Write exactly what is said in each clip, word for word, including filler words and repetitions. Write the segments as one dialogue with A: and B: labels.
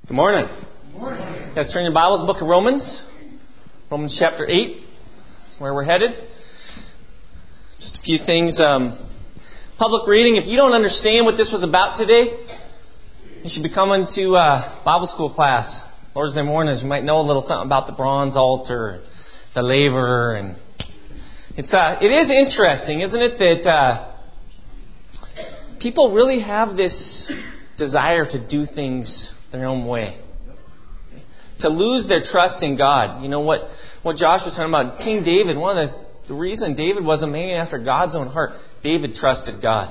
A: Good morning.
B: Good morning.
A: You guys turn your Bibles to the book of Romans. Romans chapter eight. That's where we're headed. Just a few things. Um, public reading. If you don't understand what this was about today, you should be coming to uh, Bible school class. Lord's Day mornings, you might know a little something about the bronze altar, the laver, and it's uh, it is interesting, isn't it, that uh, people really have this desire to do things their own way. To lose their trust in God. You know what, what Josh was talking about? King David, one of the, the reason David was a man after God's own heart, David trusted God.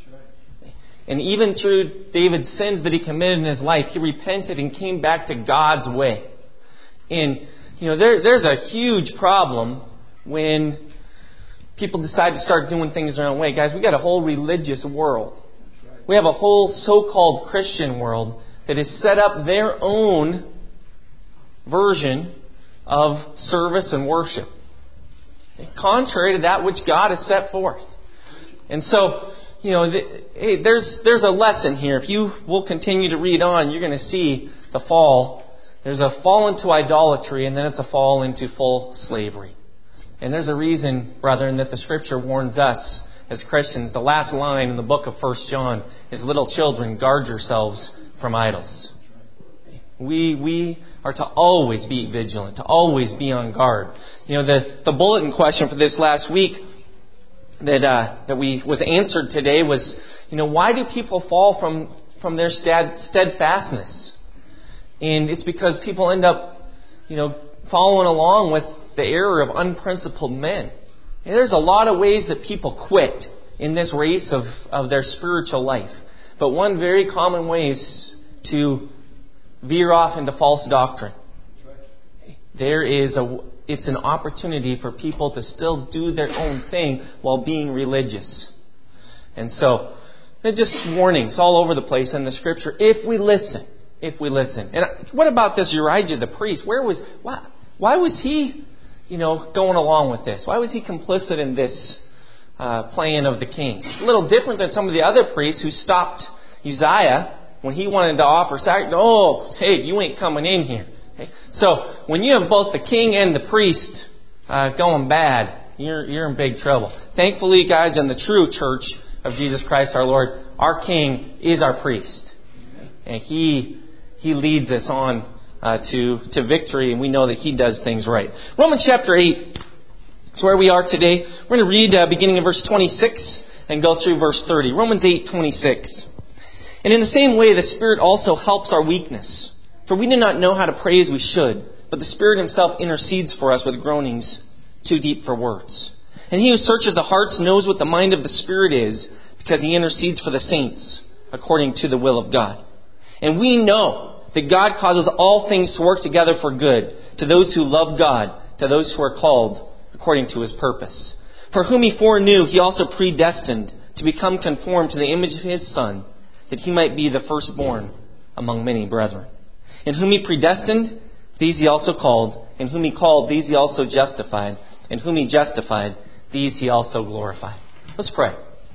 A: And even through David's sins that he committed in his life, he repented and came back to God's way. And, you know, there, there's a huge problem when people decide to start doing things their own way. Guys, we got a whole religious world. We have a whole so-called Christian world that has set up their own version of service and worship, contrary to that which God has set forth. And so, you know, the, hey, there's there's a lesson here. If you will continue to read on, you're going to see the fall. There's a fall into idolatry, and then it's a fall into full slavery. And there's a reason, brethren, that the Scripture warns us as Christians. The last line in the book of First John is, "Little children, guard yourselves from idols." We we are to always be vigilant, to always be on guard. You know, the, the bulletin question for this last week that uh, that we was answered today was, you know, why do people fall from from their stead, steadfastness? And it's because people end up, you know, following along with the error of unprincipled men. And there's a lot of ways that people quit in this race of, of their spiritual life. But one very common way is to veer off into false doctrine. There is a, it's an opportunity for people to still do their own thing while being religious. And so, they're just warnings all over the place in the Scripture. If we listen, if we listen. And what about this Uriah the priest? Where was, why, why was he, you know, going along with this? Why was he complicit in this uh, plan of the kings? A little different than some of the other priests who stopped Uzziah when he wanted to offer sacrifice. Oh, hey, you ain't coming in here. Okay. So when you have both the king and the priest uh, going bad, you're you're in big trouble. Thankfully, guys, in the true church of Jesus Christ our Lord, our king is our priest, and he he leads us on uh, to to victory, and we know that he does things right. Romans chapter eight is where we are today. We're going to read uh, beginning of verse twenty-six and go through verse thirty. Romans eight twenty-six. And in the same way, the Spirit also helps our weakness. For we do not know how to pray as we should, but the Spirit Himself intercedes for us with groanings too deep for words. And He who searches the hearts knows what the mind of the Spirit is, because He intercedes for the saints according to the will of God. And we know that God causes all things to work together for good, to those who love God, to those who are called according to His purpose. For whom He foreknew, He also predestined to become conformed to the image of His Son, that He might be the firstborn among many brethren. And whom He predestined, these He also called. And whom He called, these He also justified. And whom He justified, these He also glorified. Let's pray.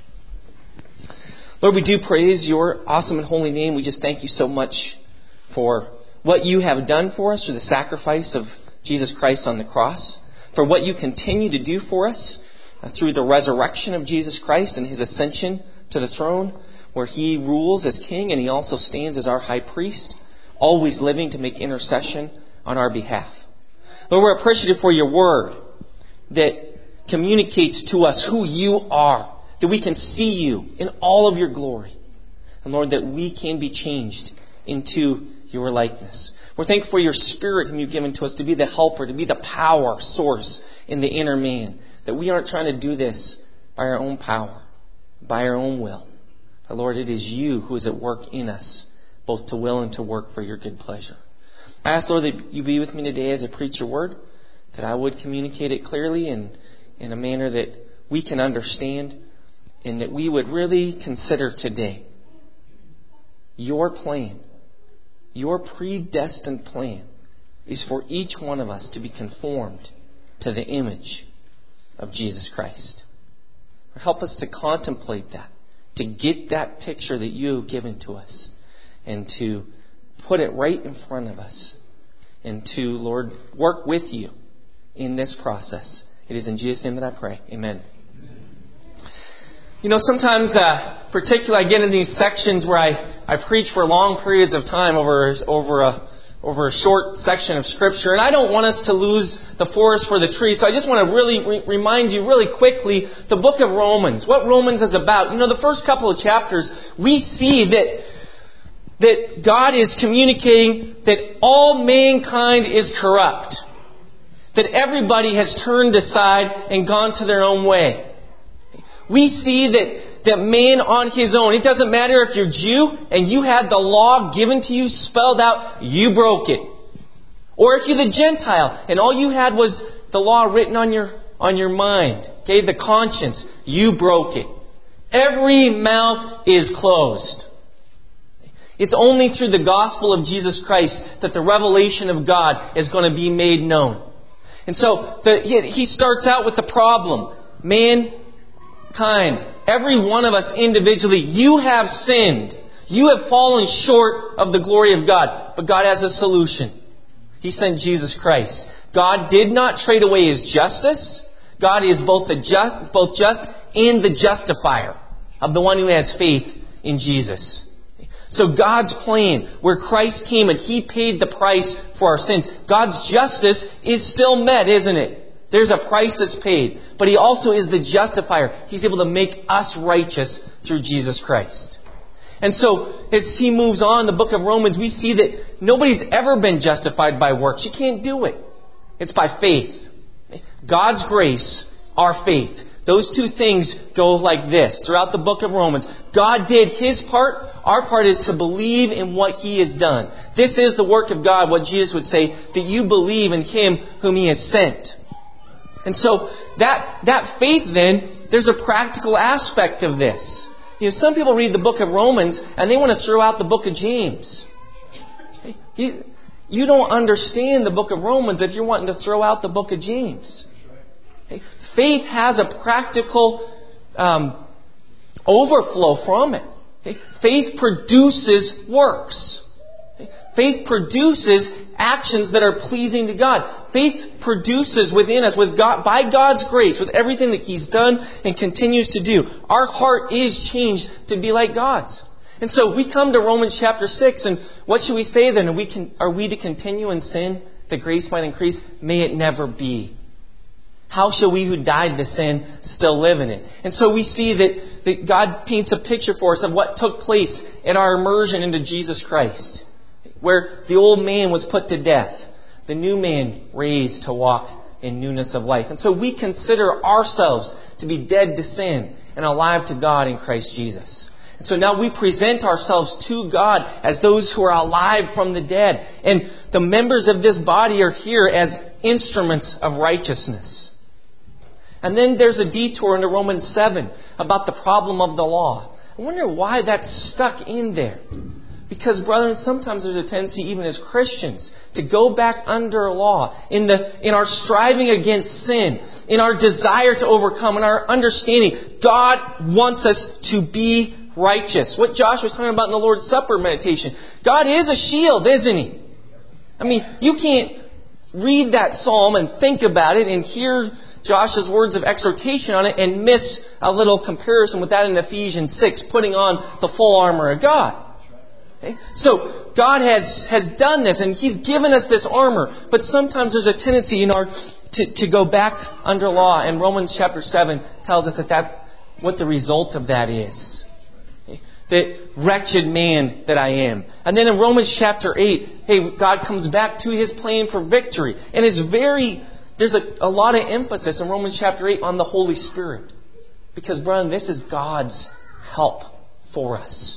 A: Lord, we do praise Your awesome and holy name. We just thank You so much for what You have done for us through the sacrifice of Jesus Christ on the cross. For what You continue to do for us through the resurrection of Jesus Christ and His ascension to the throne, where He rules as King and He also stands as our high priest, always living to make intercession on our behalf. Lord, we're appreciative for Your word that communicates to us who You are, that we can see You in all of Your glory. And Lord, that we can be changed into Your likeness. We're thankful for Your Spirit whom You've given to us to be the helper, to be the power source in the inner man. That we aren't trying to do this by our own power, by our own will. But Lord, it is You who is at work in us, both to will and to work for Your good pleasure. I ask, Lord, that You be with me today as I preach Your word, that I would communicate it clearly and in a manner that we can understand, and that we would really consider today Your plan, Your predestined plan is for each one of us to be conformed to the image of Jesus Christ. Help us to contemplate that, to get that picture that You have given to us, and to put it right in front of us and to, Lord, work with you in this process. It is in Jesus' name that I pray. Amen. You know, sometimes, uh, particularly I get in these sections where I, I preach for long periods of time over, over a, over a short section of Scripture. And I don't want us to lose the forest for the trees. So I just want to really re- remind you really quickly the book of Romans. What Romans is about. You know, the first couple of chapters, we see that, that God is communicating that all mankind is corrupt. That everybody has turned aside and gone to their own way. We see that, that man on his own, it doesn't matter if you're Jew and you had the law given to you, spelled out, you broke it. Or if you're the Gentile and all you had was the law written on your, on your mind, okay, the conscience, you broke it. Every mouth is closed. It's only through the gospel of Jesus Christ that the revelation of God is going to be made known. And so the, he starts out with the problem. Man, Kind. Every one of us individually, you have sinned. You have fallen short of the glory of God. But God has a solution. He sent Jesus Christ. God did not trade away His justice. God is both the just, both just and the justifier of the one who has faith in Jesus. So God's plan, where Christ came and He paid the price for our sins, God's justice is still met, isn't it? There's a price that's paid. But He also is the justifier. He's able to make us righteous through Jesus Christ. And so, as he moves on in the book of Romans, we see that nobody's ever been justified by works. You can't do it. It's by faith. God's grace, our faith. Those two things go like this throughout the book of Romans. God did His part. Our part is to believe in what He has done. This is the work of God, what Jesus would say, that you believe in Him whom He has sent. And so that that faith then, there's a practical aspect of this. You know, some people read the book of Romans and they want to throw out the book of James. You, you don't understand the book of Romans if you're wanting to throw out the book of James. Faith has a practical um, overflow from it. Faith produces works. Faith produces actions that are pleasing to God. Faith produces within us, with God, by God's grace, with everything that He's done and continues to do. Our heart is changed to be like God's. And so we come to Romans chapter six, and what should we say then? Are we, can, are we to continue in sin that grace might increase? May it never be. How shall we who died to sin still live in it? And so we see that, that God paints a picture for us of what took place in our immersion into Jesus Christ. Where the old man was put to death, the new man raised to walk in newness of life. And so we consider ourselves to be dead to sin and alive to God in Christ Jesus. And so now we present ourselves to God as those who are alive from the dead. And the members of this body are here as instruments of righteousness. And then there's a detour into Romans seven about the problem of the law. I wonder why that's stuck in there. Because, brethren, sometimes there's a tendency, even as Christians, to go back under law in the in our striving against sin, in our desire to overcome, in our understanding. God wants us to be righteous. What Josh was talking about in the Lord's Supper meditation. God is a shield, isn't He? I mean, you can't read that psalm and think about it and hear Josh's words of exhortation on it and miss a little comparison with that in Ephesians six, putting on the full armor of God. Okay? So God has, has done this and He's given us this armor. But sometimes there's a tendency in our to, to go back under law. And Romans chapter seven tells us that, that what the result of that is. Okay? The wretched man that I am. And then in Romans chapter eight, hey, God comes back to His plan for victory. And it's very, there's a, a lot of emphasis in Romans chapter eight on the Holy Spirit. Because, brethren, this is God's help for us.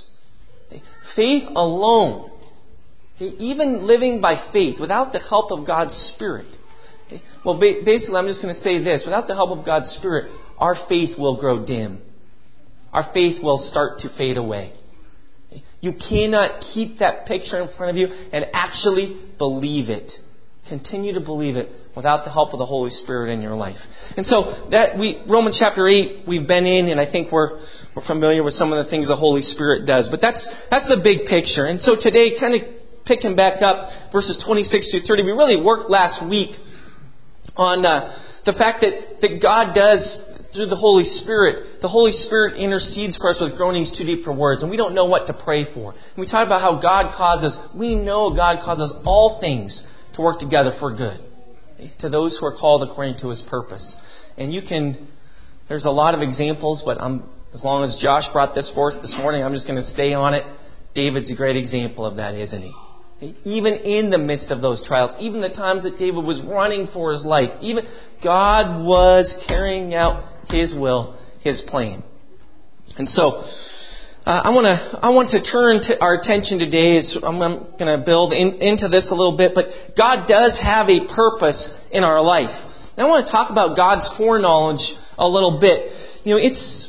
A: Faith alone, okay, even living by faith without the help of God's Spirit. Okay, well, ba- basically, I'm just going to say this. Without the help of God's Spirit, our faith will grow dim. Our faith will start to fade away. Okay, you cannot keep that picture in front of you and actually believe it. Continue to believe it without the help of the Holy Spirit in your life. And so that we Romans chapter eight we've been in, and I think we're we're familiar with some of the things the Holy Spirit does. But that's that's the big picture. And so today, kind of picking back up verses twenty-six through thirty. We really worked last week on uh, the fact that, that God does, through the Holy Spirit, the Holy Spirit intercedes for us with groanings too deep for words, and we don't know what to pray for. And we talked about how God causes, we know God causes all things to work together for good, to those who are called according to His purpose. And you can, there's a lot of examples, but I'm, as long as Josh brought this forth this morning, I'm just going to stay on it. David's a great example of that, isn't he? Even in the midst of those trials, even the times that David was running for his life, even God was carrying out His will, His plan. And so, uh, I want to I want to turn to our attention today. As I'm, I'm going to build in, into this a little bit, but God does have a purpose in our life. And I want to talk about God's foreknowledge a little bit. You know, it's.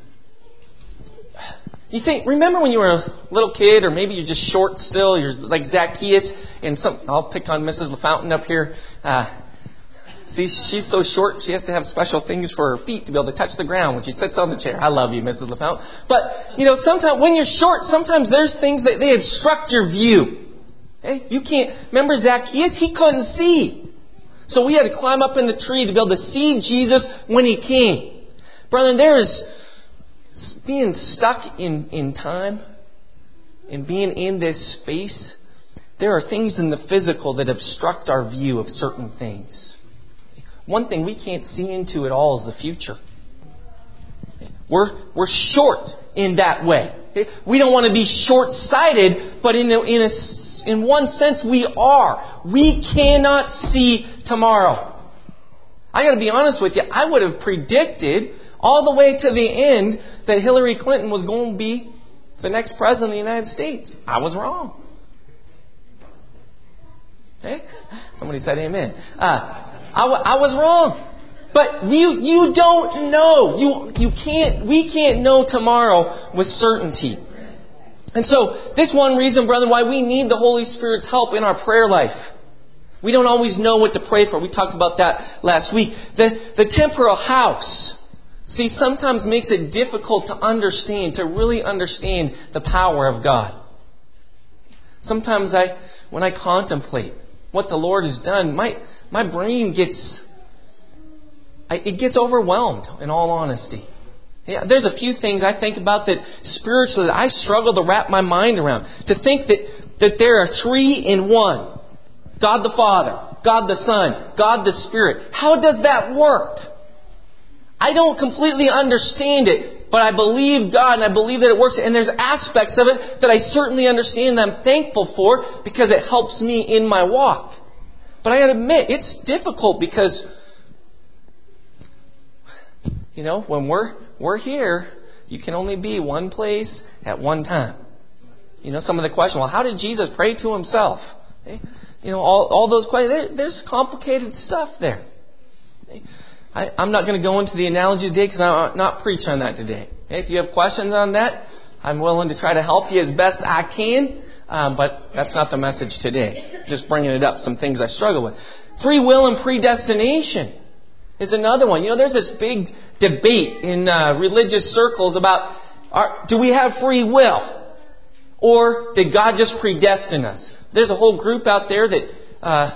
A: You think, remember when you were a little kid, or maybe you're just short still, you're like Zacchaeus, and some, I'll pick on Missus LaFountain up here. Uh, see, she's so short, she has to have special things for her feet to be able to touch the ground when she sits on the chair. I love you, Missus LaFountain. But, you know, sometimes, when you're short, sometimes there's things that they obstruct your view. Okay? You can't, remember Zacchaeus? He couldn't see. So we had to climb up in the tree to be able to see Jesus when He came. Brethren, there is, being stuck in, in time and being in this space, there are things in the physical that obstruct our view of certain things. One thing we can't see into at all is the future. We're, we're short in that way. We don't want to be short-sighted, but in, a, in, a, in one sense we are. We cannot see tomorrow. I got to be honest with you, I would have predicted all the way to the end that Hillary Clinton was going to be the next president of the United States. I was wrong. Okay? Somebody said amen. Uh, I, w- I was wrong. But you you don't know. You you can't. We can't know tomorrow with certainty. And so this one reason, brother, why we need the Holy Spirit's help in our prayer life. We don't always know what to pray for. We talked about that last week. The the temporal house. See, sometimes makes it difficult to understand, to really understand the power of God. Sometimes I, when I contemplate what the Lord has done, my my brain gets, I, it gets overwhelmed, in all honesty. Yeah, there's a few things I think about that spiritually that I struggle to wrap my mind around. To think that, that there are three in one. God the Father, God the Son, God the Spirit. How does that work? I don't completely understand it, but I believe God and I believe that it works. And there's aspects of it that I certainly understand and I'm thankful for because it helps me in my walk. But I gotta admit, it's difficult because, you know, when we're we're here, you can only be one place at one time. You know, some of the questions, well, how did Jesus pray to Himself? Okay? You know, all, all those questions, there, there's complicated stuff there. Okay? I, I'm not going to go into the analogy today because I'm not preaching on that today. If you have questions on that, I'm willing to try to help you as best I can. Um, but that's not the message today. Just bringing it up, some things I struggle with. Free will and predestination is another one. You know, there's this big debate in uh, religious circles about, are, do we have free will? Or did God just predestine us? There's a whole group out there that... Uh,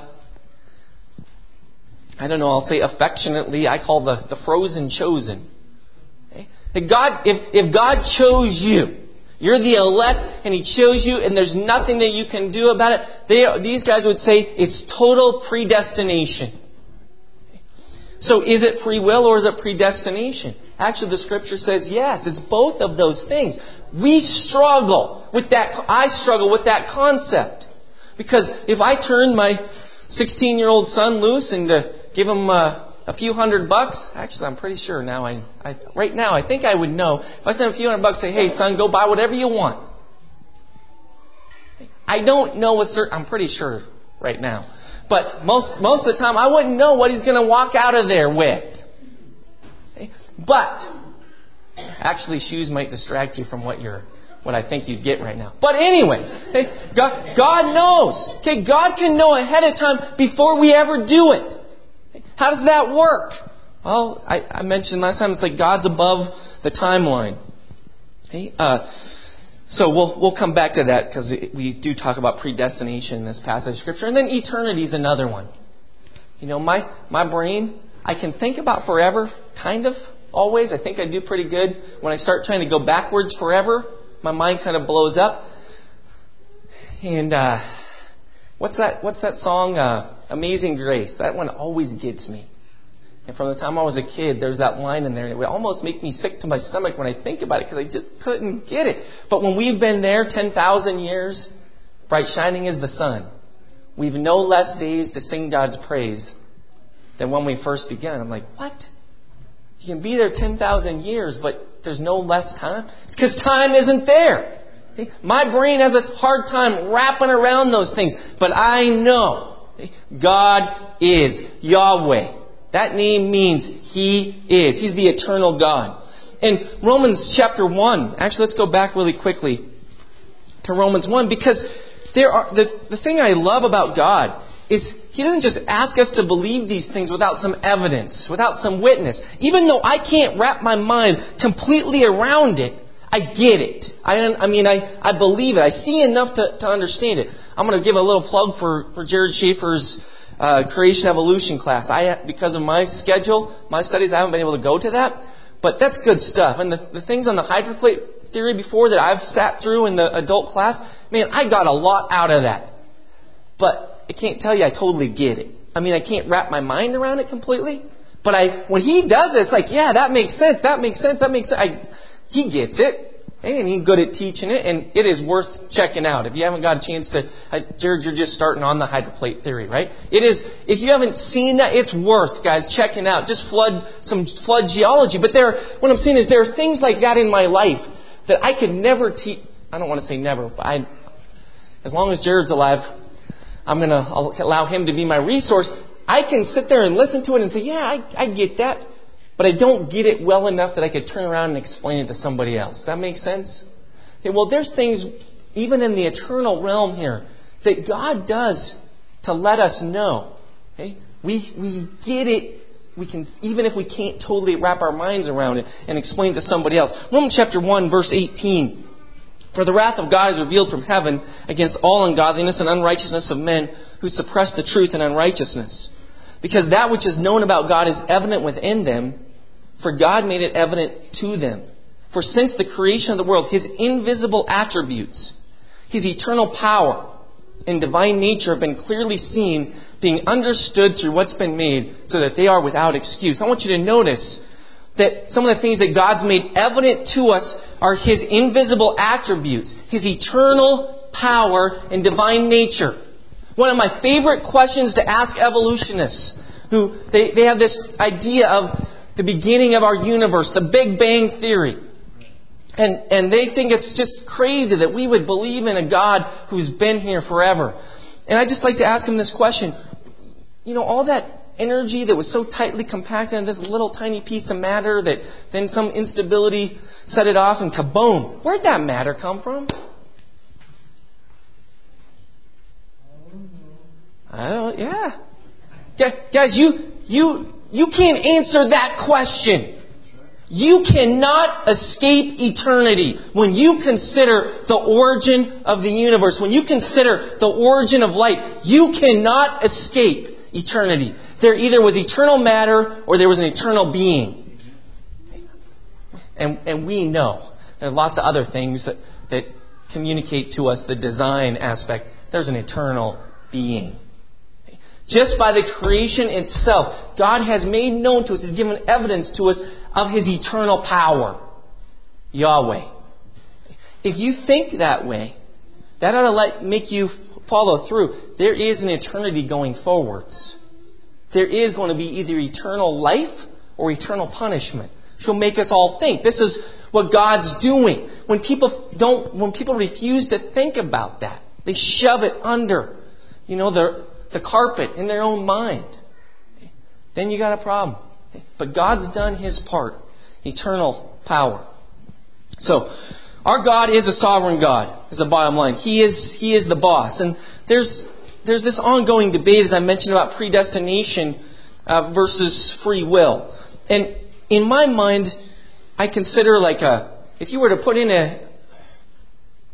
A: I don't know, I'll say affectionately, I call the, the frozen chosen. Okay? That God, if, if God chose you, you're the elect and He chose you and there's nothing that you can do about it, they, these guys would say it's total predestination. Okay? So is it free will or is it predestination? Actually, the Scripture says yes, it's both of those things. We struggle with that, I struggle with that concept. Because if I turn my sixteen-year-old son loose and uh, give him uh, a few hundred bucks. Actually, I'm pretty sure now. I, I right now, I think I would know. If I send a few hundred bucks, say, "Hey, son, go buy whatever you want." I don't know with certain. I'm pretty sure right now, but most most of the time, I wouldn't know what he's going to walk out of there with. Okay? But actually, shoes might distract you from what you're. What I think you'd get right now. But anyways, okay, God, God knows. Okay, God can know ahead of time before we ever do it. Okay, how does that work? Well, I, I mentioned last time it's like God's above the timeline. Okay, uh, So we'll we'll come back to that because we do talk about predestination in this passage of Scripture. And then eternity is another one. You know, my, my brain, I can think about forever, kind of, always. I think I do pretty good. When I start trying to go backwards forever, my mind kind of blows up. And uh, what's that What's that song, uh, Amazing Grace? That one always gets me. And from the time I was a kid, there's that line in there, and it would almost make me sick to my stomach when I think about it, because I just couldn't get it. But when we've been there ten thousand years, bright shining as the sun, we've no less days to sing God's praise than when we first began. I'm like, what? You can be there ten thousand years, but there's no less time? It's because time isn't there. My brain has a hard time wrapping around those things. But I know God is Yahweh. That name means He is. He's the eternal God. In Romans chapter one, actually let's go back really quickly to Romans one, because there are the, the thing I love about God is He doesn't just ask us to believe these things without some evidence, without some witness. Even though I can't wrap my mind completely around it, I get it. I, I mean, I, I believe it. I see enough to, to understand it. I'm going to give a little plug for, for Jared Schaefer's Uh, creation evolution class. I, because of my schedule, my studies, I haven't been able to go to that. But that's good stuff. And the, the things on the hydroplate theory before that I've sat through in the adult class, man, I got a lot out of that. But I can't tell you I totally get it. I mean, I can't wrap my mind around it completely. But I, when he does it, it's like, yeah, that makes sense. That makes sense. That makes sense. I, he gets it. And he's good at teaching it, and it is worth checking out. If you haven't got a chance to, Jared, you're just starting on the hydroplate theory, right? It is, if you haven't seen that, it's worth, guys, checking out. Just flood, some flood geology. But there, what I'm saying is there are things like that in my life that I could never teach. I don't want to say never, but I, as long as Jared's alive, I'm going to allow him to be my resource. I can sit there and listen to it and say, yeah, I, I get that. But I don't get it well enough that I could turn around and explain it to somebody else. That makes sense? Okay, well, there's things, even in the eternal realm here, that God does to let us know. Okay? We we get it. We can, even if we can't totally wrap our minds around it and explain it to somebody else. Romans chapter one, verse eighteen. For the wrath of God is revealed from heaven against all ungodliness and unrighteousness of men who suppress the truth in unrighteousness. Because that which is known about God is evident within them, for God made it evident to them. For since the creation of the world, His invisible attributes, His eternal power and divine nature have been clearly seen, being understood through what's been made, so that they are without excuse. I want you to notice that some of the things that God's made evident to us are His invisible attributes, His eternal power and divine nature. One of my favorite questions to ask evolutionists, who they, they have this idea of the beginning of our universe, the Big Bang Theory. And, and they think it's just crazy that we would believe in a God who's been here forever. And I just like to ask them this question. You know, all that energy that was so tightly compacted in this little tiny piece of matter that then some instability set it off and kaboom. Where'd that matter come from? I don't, yeah. Guys, you, you, you can't answer that question. You cannot escape eternity when you consider the origin of the universe. When you consider the origin of life, you cannot escape eternity. There either was eternal matter or there was an eternal being. And, and we know there are lots of other things that, that communicate to us the design aspect. There's an eternal being. Just by the creation itself, God has made known to us, He's given evidence to us of His eternal power. Yahweh. If you think that way, that ought to let, make you follow through. There is an eternity going forwards. There is going to be either eternal life or eternal punishment. She'll make us all think. This is what God's doing. When people don't, when people refuse to think about that, they shove it under, you know, the the carpet in their own mind. Then you got a problem. But God's done His part. Eternal power. So, our God is a sovereign God, is the bottom line. He is, He is the boss. And there's, there's this ongoing debate, as I mentioned, about predestination uh, versus free will. And in my mind, I consider like a, if you were to put in a,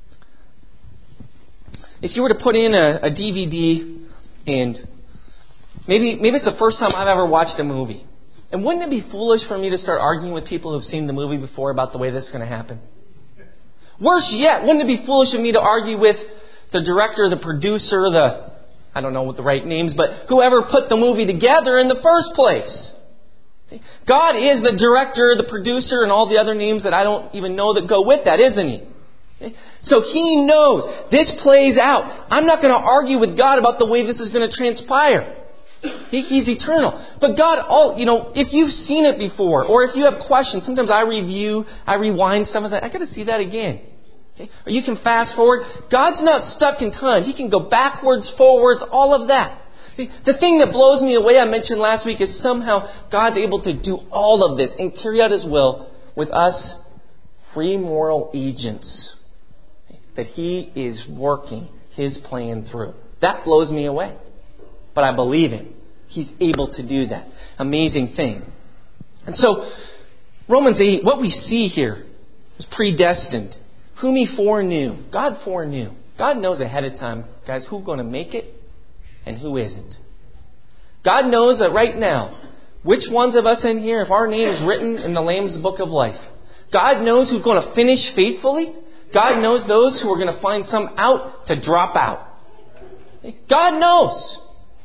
A: If you were to put in a, a D V D and maybe maybe it's the first time I've ever watched a movie. And wouldn't it be foolish for me to start arguing with people who've seen the movie before about the way this is going to happen? Worse yet, wouldn't it be foolish of me to argue with the director, the producer, the, I don't know what the right names, but whoever put the movie together in the first place? God is the director, the producer, and all the other names that I don't even know that go with that, isn't He? So He knows this plays out. I'm not going to argue with God about the way this is going to transpire. He, he's eternal. But God, all you know, if you've seen it before, or if you have questions, sometimes I review, I rewind some of that. I got to see that again. Okay? Or you can fast forward. God's not stuck in time. He can go backwards, forwards, all of that. The thing that blows me away, I mentioned last week, is somehow God's able to do all of this and carry out His will with us free moral agents. That He is working His plan through. That blows me away. But I believe Him. He's able to do that. Amazing thing. And so, Romans eight, what we see here is predestined. Whom He foreknew. God foreknew. God knows ahead of time, guys, who's going to make it and who isn't. God knows that right now, which ones of us in here, if our name is written in the Lamb's Book of Life, God knows who's going to finish faithfully. God knows those who are going to find some out to drop out. God knows.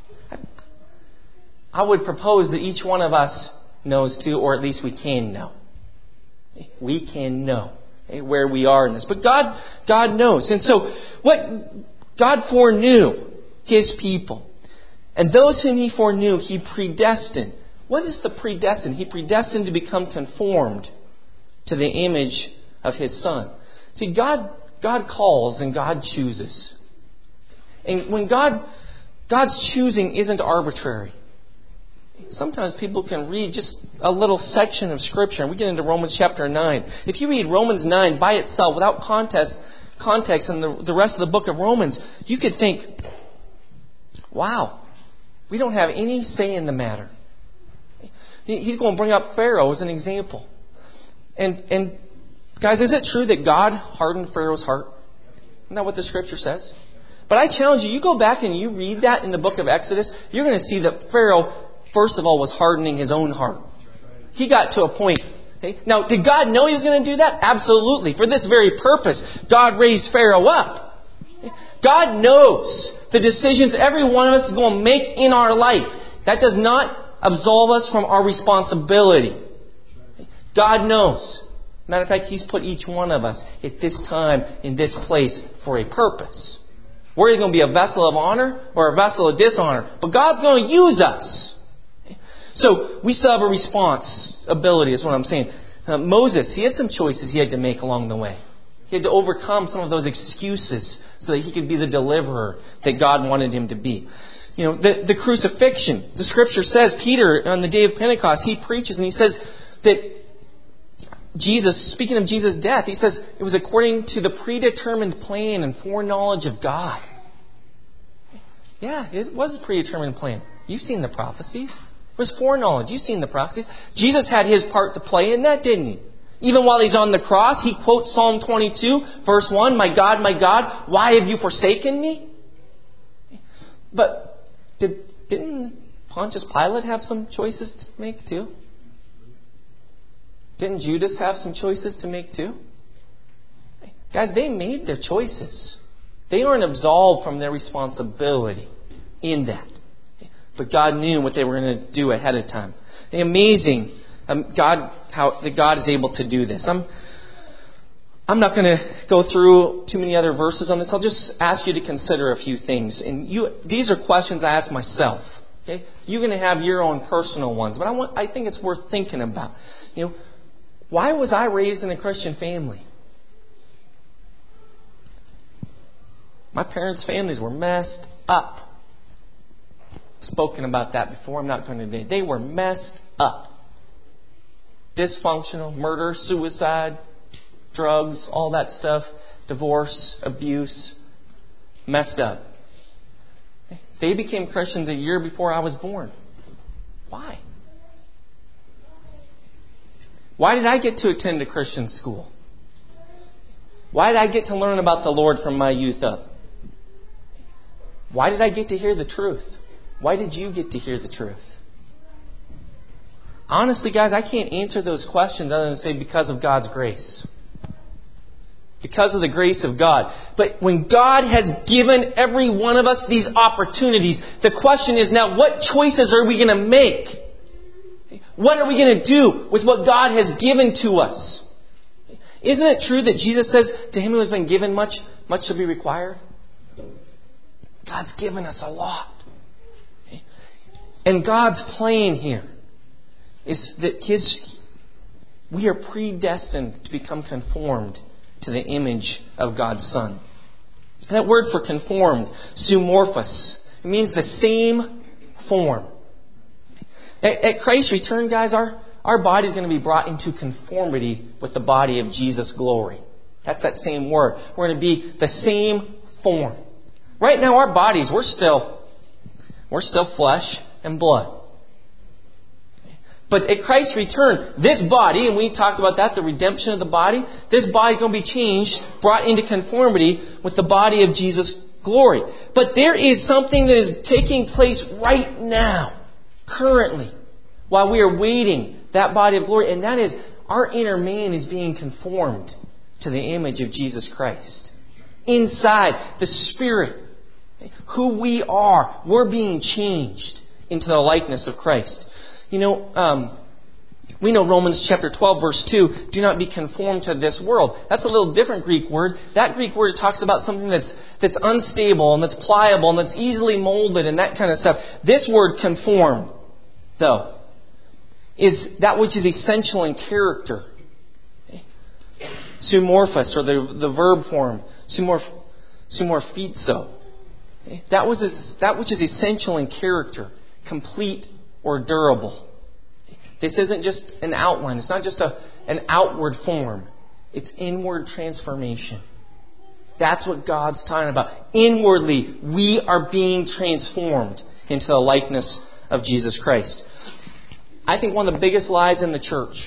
A: I would propose that each one of us knows too, or at least we can know. We can know where we are in this. But God, God knows. And so, what God foreknew His people. And those whom He foreknew, He predestined. What is the predestined? He predestined to become conformed to the image of His Son. See, God, God calls and God chooses. And when God, God's choosing isn't arbitrary. Sometimes people can read just a little section of Scripture, and we get into Romans chapter nine. If you read Romans nine by itself, without context, context and the, the rest of the book of Romans, you could think, wow, we don't have any say in the matter. He's going to bring up Pharaoh as an example. And, and guys, is it true that God hardened Pharaoh's heart? Isn't that what the Scripture says? But I challenge you, you go back and you read that in the book of Exodus, you're going to see that Pharaoh, first of all, was hardening his own heart. He got to a point. Okay? Now, did God know He was going to do that? Absolutely. For this very purpose, God raised Pharaoh up. God knows the decisions every one of us is going to make in our life. That does not absolve us from our responsibility. God knows. Matter of fact, He's put each one of us at this time, in this place, for a purpose. We're either going to be a vessel of honor or a vessel of dishonor. But God's going to use us. So, we still have a responsibility, is what I'm saying. Uh, Moses, he had some choices he had to make along the way. He had to overcome some of those excuses so that he could be the deliverer that God wanted him to be. You know, the, the crucifixion. The Scripture says, Peter, on the day of Pentecost, he preaches and he says that Jesus, speaking of Jesus' death, he says it was according to the predetermined plan and foreknowledge of God. Yeah, it was a predetermined plan. You've seen the prophecies. It was foreknowledge. You've seen the prophecies. Jesus had His part to play in that, didn't He? Even while He's on the cross, He quotes Psalm twenty-two, verse one, "My God, my God, why have you forsaken me?" But did, didn't Pontius Pilate have some choices to make too? Didn't Judas have some choices to make too? Guys, they made their choices. They aren't absolved from their responsibility in that. But God knew what they were going to do ahead of time. Amazing, um, God, how that God is able to do this. I'm, I'm not going to go through too many other verses on this. I'll just ask you to consider a few things. And you, these are questions I ask myself. Okay, you're going to have your own personal ones, but I want, I think it's worth thinking about. You know, why was I raised in a Christian family? My parents' families were messed up. Spoken about that before. I'm not going to today. They were messed up. Dysfunctional, murder, suicide, drugs, all that stuff, divorce, abuse, messed up. They became Christians a year before I was born. Why? Why did I get to attend a Christian school? Why did I get to learn about the Lord from my youth up? Why did I get to hear the truth? Why did you get to hear the truth? Honestly, guys, I can't answer those questions other than say because of God's grace. Because of the grace of God. But when God has given every one of us these opportunities, the question is now, what choices are we going to make? What are we going to do with what God has given to us? Isn't it true that Jesus says, to him who has been given much, much shall be required? God's given us a lot. And God's plan here is that His, we are predestined to become conformed to the image of God's Son. And that word for conformed, zoomorphos, it means the same form. At, at Christ's return, guys, our, our body is going to be brought into conformity with the body of Jesus' glory. That's that same word. We're going to be the same form. Right now, our bodies, we're still, we're still flesh and blood. But at Christ's return, this body, and we talked about that, the redemption of the body, this body is going to be changed, brought into conformity with the body of Jesus' glory. But there is something that is taking place right now, currently, while we are waiting that body of glory, and that is our inner man is being conformed to the image of Jesus Christ. Inside, the Spirit, who we are, we're being changed into the likeness of Christ. You know, um, we know Romans chapter twelve, verse two, do not be conformed to this world. That's a little different Greek word. That Greek word talks about something that's that's unstable and that's pliable and that's easily molded and that kind of stuff. This word conform, though, is that which is essential in character. Zoomorphos, or the, the verb form, zoomorph, zoomorphizo. That, was, that which is essential in character, complete or durable. This isn't just an outline. It's not just a, an outward form. It's inward transformation. That's what God's talking about. Inwardly, we are being transformed into the likeness of Jesus Christ. I think one of the biggest lies in the church,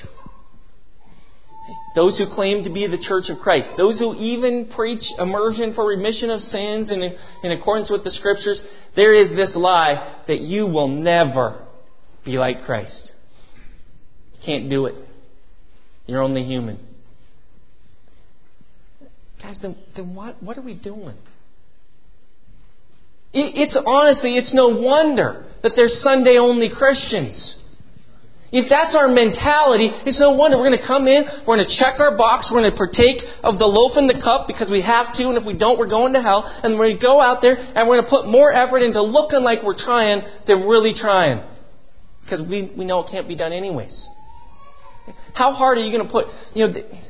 A: those who claim to be the church of Christ, those who even preach immersion for remission of sins in, in accordance with the Scriptures, there is this lie that you will never be like Christ. You can't do it. You're only human. Guys, then, then what, what are we doing? It, it's honestly, it's no wonder that there's Sunday-only Christians. If that's our mentality, it's no wonder we're going to come in, we're going to check our box, we're going to partake of the loaf and the cup because we have to, and if we don't, we're going to hell. And we're going to go out there and we're going to put more effort into looking like we're trying than really trying. Because we, we know it can't be done anyways. How hard are you going to put, you know,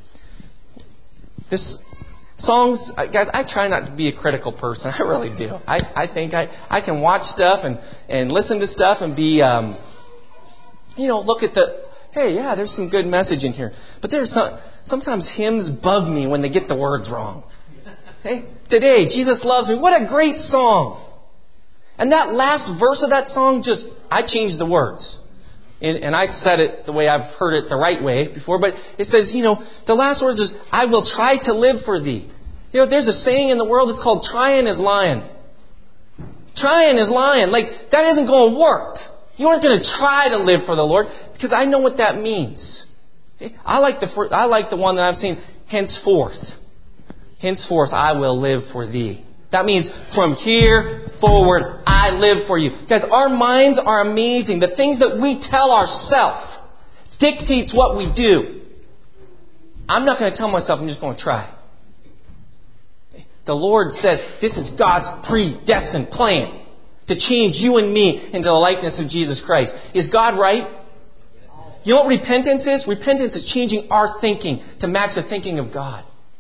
A: this songs, guys, I try not to be a critical person. I really do. I, I think I, I can watch stuff and, and listen to stuff and be, um, you know, look at the, hey, yeah, there's some good message in here. But there's some, sometimes hymns bug me when they get the words wrong. Hey, today, Jesus Loves Me. What a great song. And that last verse of that song just, I changed the words. And, and I said it the way I've heard it the right way before. But it says, you know, the last words is, I will try to live for thee. You know, there's a saying in the world, it's called trying is lying. Trying is lying. Like, that isn't going to work. You aren't going to try to live for the Lord because I know what that means. Okay? I like the I like the one that I've seen, henceforth. Henceforth I will live for thee. That means from here forward, I live for you. Guys, our minds are amazing. The things that we tell ourselves dictates what we do. I'm not going to tell myself I'm just going to try. The Lord says this is God's predestined plan to change you and me into the likeness of Jesus Christ. Is God right? You know what repentance is? Repentance is changing our thinking to match the thinking of God.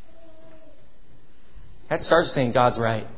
A: That starts saying God's right.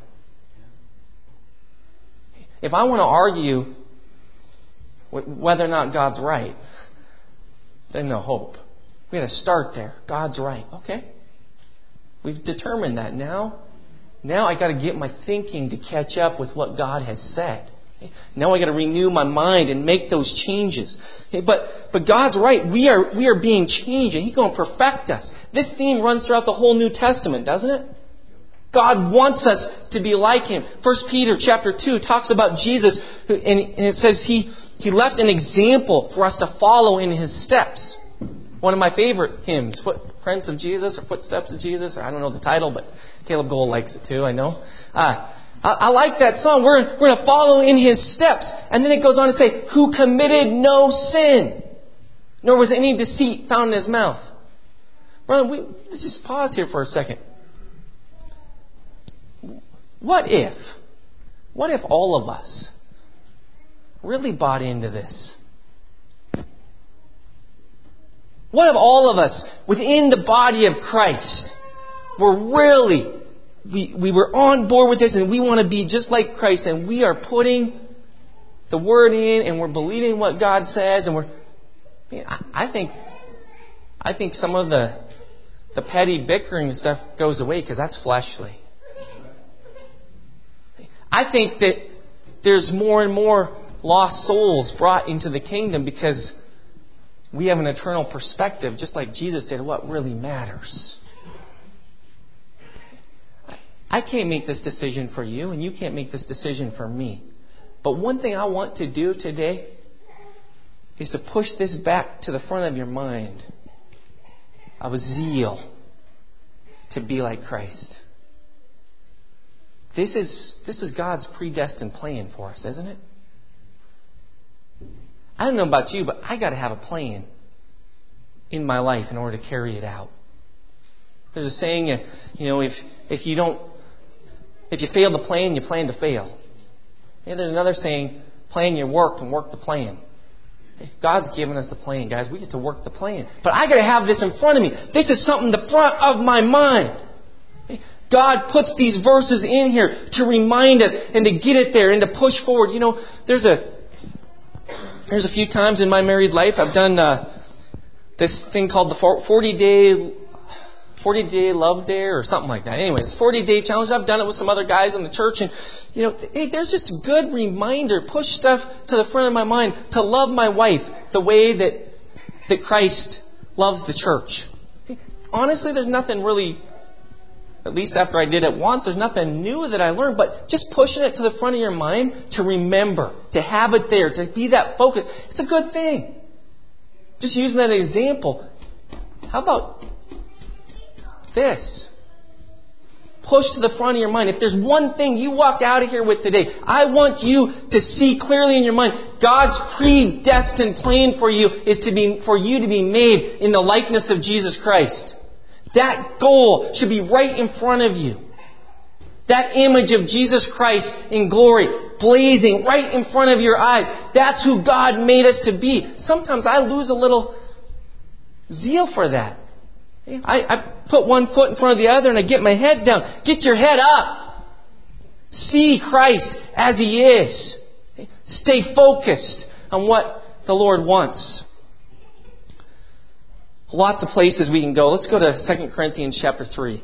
A: If I want to argue whether or not God's right, then no hope. We got to start there. God's right. Okay. We've determined that. Now, now I got to get my thinking to catch up with what God has said. Now I got to renew my mind and make those changes. But but God's right. We are we are being changed, and He's going to perfect us. This theme runs throughout the whole New Testament, doesn't it? God wants us to be like Him. First Peter chapter two talks about Jesus, and it says He, he left an example for us to follow in His steps. One of my favorite hymns, Footprints of Jesus or Footsteps of Jesus, or I don't know the title, but Caleb Gold likes it too, I know. Uh, I, I like that song. We're, we're going to follow in His steps. And then it goes on to say, who committed no sin, nor was any deceit found in His mouth. Brother, we, let's just pause here for a second. What if, what if all of us really bought into this? What if all of us within the body of Christ were really, we, we were on board with this and we want to be just like Christ and we are putting the Word in and we're believing what God says and we're, I, I think, I think some of the, the petty bickering stuff goes away because that's fleshly. I think that there's more and more lost souls brought into the kingdom because we have an eternal perspective, just like Jesus did, what really matters. I can't make this decision for you, and you can't make this decision for me. But one thing I want to do today is to push this back to the front of your mind of a zeal to be like Christ. This is, this is God's predestined plan for us, isn't it? I don't know about you, but I got to have a plan in my life in order to carry it out. There's a saying, you know, if if you don't, if you fail to plan, you plan to fail. Yeah, there's another saying, plan your work and work the plan. God's given us the plan, guys. We get to work the plan. But I got to have this in front of me. This is something in the front of my mind. God puts these verses in here to remind us and to get it there and to push forward. You know, there's a there's a few times in my married life I've done uh, this thing called the forty-day forty-day love dare or something like that. Anyways, forty-day challenge. I've done it with some other guys in the church. And, you know, hey, there's just a good reminder, push stuff to the front of my mind to love my wife the way that, that Christ loves the church. Honestly, there's nothing really, at least after I did it once, there's nothing new that I learned, but just pushing it to the front of your mind to remember, to have it there, to be that focus. It's a good thing. Just using that example. How about this? Push to the front of your mind. If there's one thing you walk out of here with today, I want you to see clearly in your mind, God's predestined plan for you is to be, for you to be made in the likeness of Jesus Christ. That goal should be right in front of you. That image of Jesus Christ in glory, blazing right in front of your eyes. That's who God made us to be. Sometimes I lose a little zeal for that. I, I put one foot in front of the other and I get my head down. Get your head up. See Christ as He is. Stay focused on what the Lord wants. Lots of places we can go. Let's go to Second Corinthians chapter three.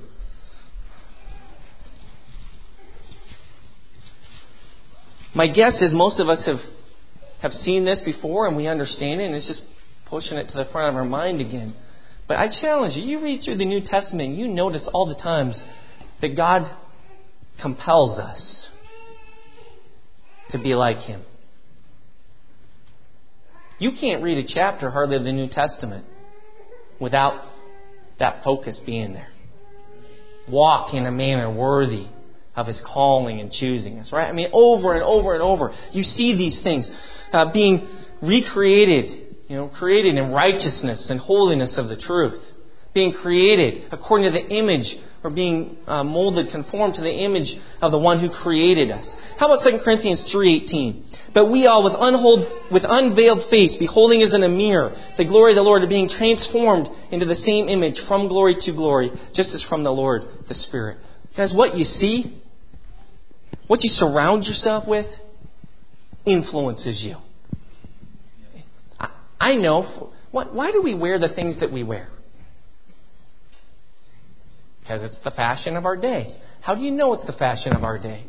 A: My guess is most of us have, have seen this before and we understand it, and it's just pushing it to the front of our mind again. But I challenge you, you read through the New Testament and you notice all the times that God compels us to be like Him. You can't read a chapter hardly of the New Testament without that focus being there. Walk in a manner worthy of His calling and choosing us, right? I mean, over and over and over, you see these things uh, being recreated, you know, created in righteousness and holiness of the truth. Being created according to the image, or being uh, molded, conformed to the image of the one who created us. How about Second Corinthians three eighteen? But we all with, unhold, with unveiled face, beholding as in a mirror the glory of the Lord, are being transformed into the same image from glory to glory, just as from the Lord, the Spirit. Guys, what you see, what you surround yourself with, influences you. I, I know. Why, why do we wear the things that we wear? Because it's the fashion of our day. How do you know it's the fashion of our day?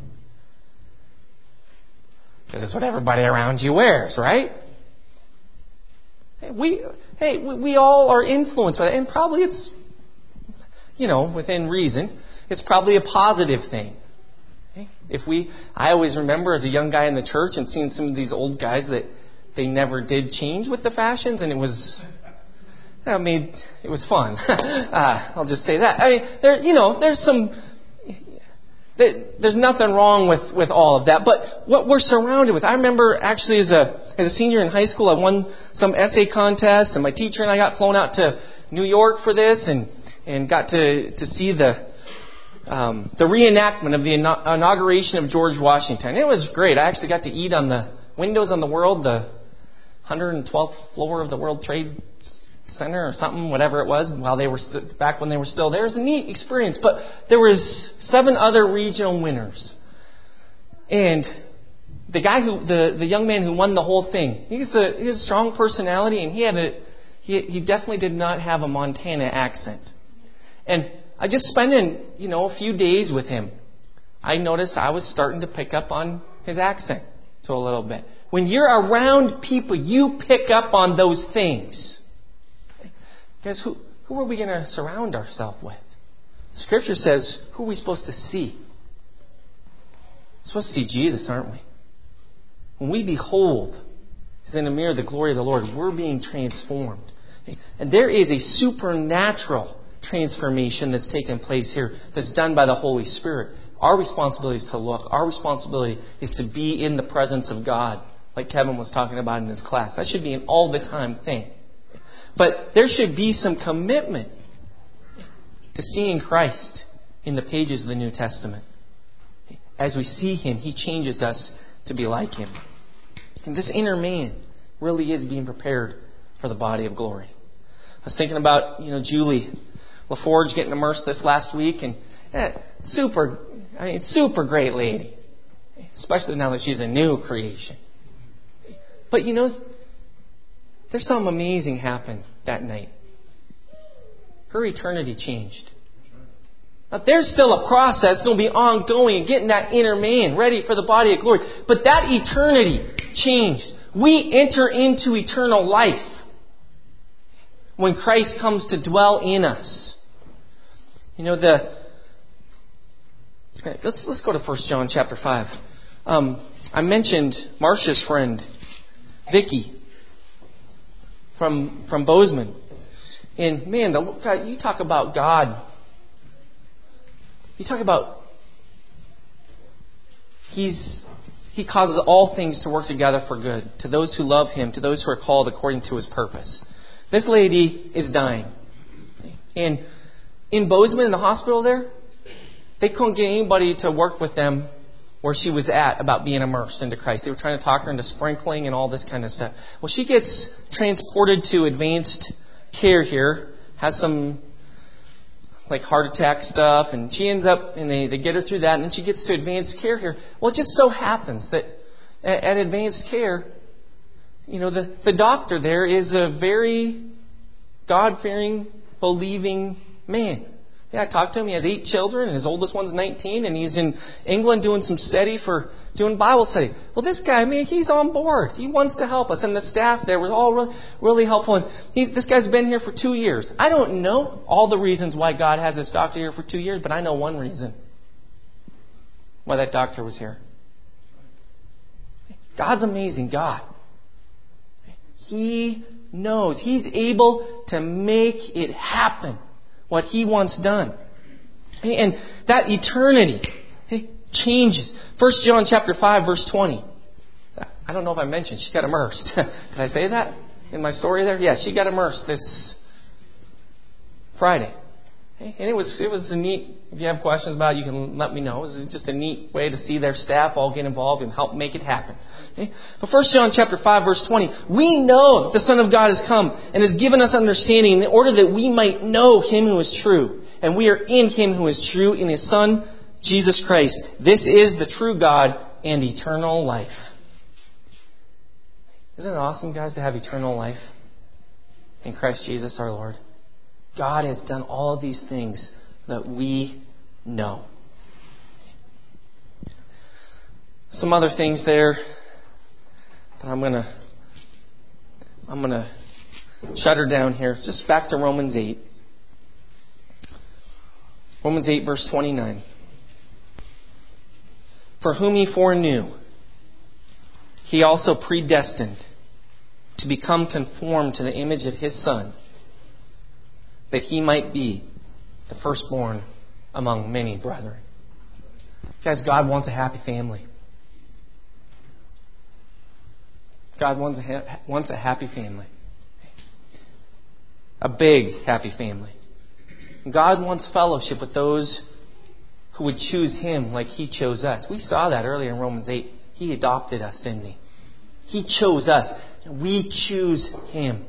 A: Because it's what everybody around you wears, right? Hey, we, hey, we, we all are influenced by that. And probably it's, you know, within reason. it's probably a positive thing. Okay? If we, I always remember as a young guy in the church and seeing some of these old guys that they never did change with the fashions, and it was, I mean, it was fun. uh, I'll just say that. I mean, there, you know, there's some, there's nothing wrong with, with all of that. But what we're surrounded with, I remember actually as a as a senior in high school, I won some essay contest, and my teacher and I got flown out to New York for this, and and got to to see the um, the reenactment of the inauguration of George Washington. It was great. I actually got to eat on the windows on the world, the one hundred twelfth floor of the World Trade Center or something, whatever it was, while they were st- back when they were still there. It was a neat experience. But there was seven other regional winners, and the guy who the, the young man who won the whole thing, he's a he has a strong personality, and he had a he he definitely did not have a Montana accent. And I just spending you know a few days with him, I noticed I was starting to pick up on his accent to a little bit. When you're around people, you pick up on those things. Guys, who, who are we going to surround ourselves with? Scripture says, who are we supposed to see? We're supposed to see Jesus, aren't we? When we behold, as in a mirror, the glory of the Lord, we're being transformed. And there is a supernatural transformation that's taken place here that's done by the Holy Spirit. Our responsibility is to look. Our responsibility is to be in the presence of God, like Kevin was talking about in his class. That should be an all-the-time thing. But there should be some commitment to seeing Christ in the pages of the New Testament. As we see Him, He changes us to be like Him. And this inner man really is being prepared for the body of glory. I was thinking about, you know, Julie LaForge getting immersed this last week, and eh, super, I mean, super great lady, especially now that she's a new creation. But you know, there's something amazing happened that night. Her eternity changed. Now, there's still a process going to be ongoing in getting that inner man ready for the body of glory. But that eternity changed. We enter into eternal life when Christ comes to dwell in us. You know, the let's let's go to First John chapter five. Um, I mentioned Marcia's friend, Vicky, from from Bozeman. And man, the God, you talk about God. You talk about He's He causes all things to work together for good to those who love Him, to those who are called according to His purpose. This lady is dying. And in Bozeman, in the hospital there, they couldn't get anybody to work with them where she was at about being immersed into Christ. They were trying to talk her into sprinkling and all this kind of stuff. Well, she gets transported to advanced care here, has some like heart attack stuff, and she ends up, and they, they get her through that, and then she gets to advanced care here. Well, it just so happens that at, at advanced care, you know, the, the doctor there is a very God-fearing, believing man. Yeah, I talked to him. He has eight children, and his oldest one's nineteen, and he's in England doing some study for doing Bible study. Well, this guy, I mean, he's on board. He wants to help us, and the staff there was all really, really helpful. And he, this guy's been here for two years. I don't know all the reasons why God has this doctor here for two years, but I know one reason why that doctor was here. God's amazing God. He knows. He's able to make it happen. What He wants done. And that eternity changes. First John chapter five, verse twenty. I don't know if I mentioned she got immersed. Did I say that in my story there? Yeah, she got immersed this Friday. And it was it was a neat, if you have questions about it, you can let me know. It was just a neat way to see their staff all get involved and help make it happen. Okay? But First John chapter five, verse twenty, we know that the Son of God has come and has given us understanding in order that we might know Him who is true. And we are in Him who is true, in His Son, Jesus Christ. This is the true God and eternal life. Isn't it awesome, guys, to have eternal life in Christ Jesus our Lord? God has done all of these things that we know. Some other things there, but I'm gonna I'm gonna shut her down here. Just back to Romans eight. Romans eight, verse twenty-nine. For whom He foreknew, He also predestined to become conformed to the image of His Son, that He might be the firstborn among many brethren. Guys, God wants a happy family. God wants a, ha- wants a happy family. A big, happy family. God wants fellowship with those who would choose Him like He chose us. We saw that earlier in Romans eight. He adopted us, didn't He? He chose us. We choose Him.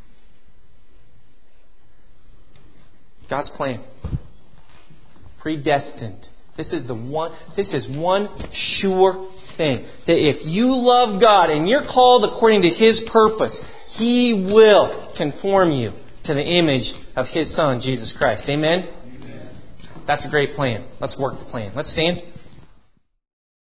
A: God's plan. Predestined. This is the one, this is one sure thing. That if you love God and you're called according to His purpose, He will conform you to the image of His Son, Jesus Christ. Amen? Amen. That's a great plan. Let's work the plan. Let's stand.